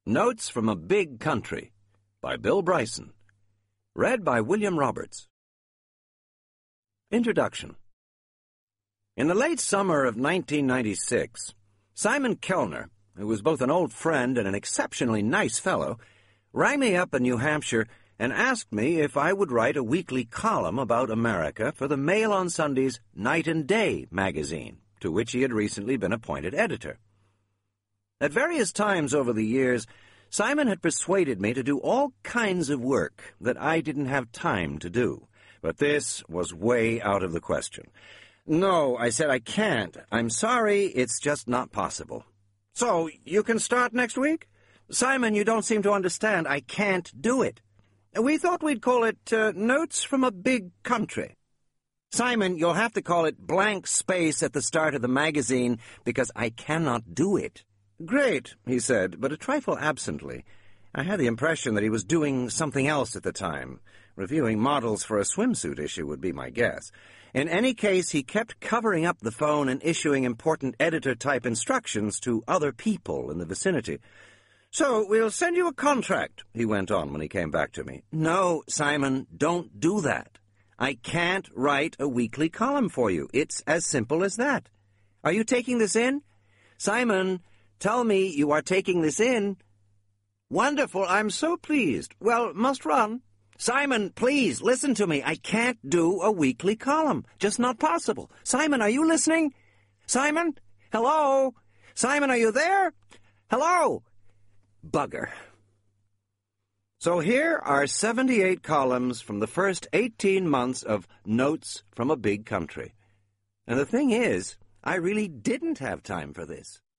Notes from a Big Country by Bill Bryson. Read by William Roberts. Introduction. In the late summer of 1996, Simon Kellner, who was both an old friend and an exceptionally nice fellow, rang me up in New Hampshire and asked me if I would write a weekly column about America for the Mail on Sunday's Night and Day magazine, to which he had recently been appointed editor. At various times over the years, Simon had persuaded me to do all kinds of work that I didn't have time to do, but this was way out of the question. "No," I said, "I can't. I'm sorry, it's just not possible." "So, you can start next week?" "Simon, you don't seem to understand. I can't do it. We thought we'd call it Notes from a Big Country." "Simon, you'll have to call it blank space at the start of the magazine, because I cannot do it." "Great," he said, but a trifle absently. I had the impression that he was doing something else at the time. Reviewing models for a swimsuit issue would be my guess. In any case, he kept covering up the phone and issuing important editor-type instructions to other people in the vicinity. "So, we'll send you a contract," he went on when he came back to me. "No, Simon, don't do that. I can't write a weekly column for you. It's as simple as that. Are you taking this in? Simon, tell me you are taking this in." "Wonderful, I'm so pleased. Well, must run." "Simon, please, listen to me. I can't do a weekly column. Just not possible. Simon, are you listening? Simon? Hello? Simon, are you there? Hello?" Bugger. So here are 78 columns from the first 18 months of Notes from a Big Country. And the thing is, I really didn't have time for this.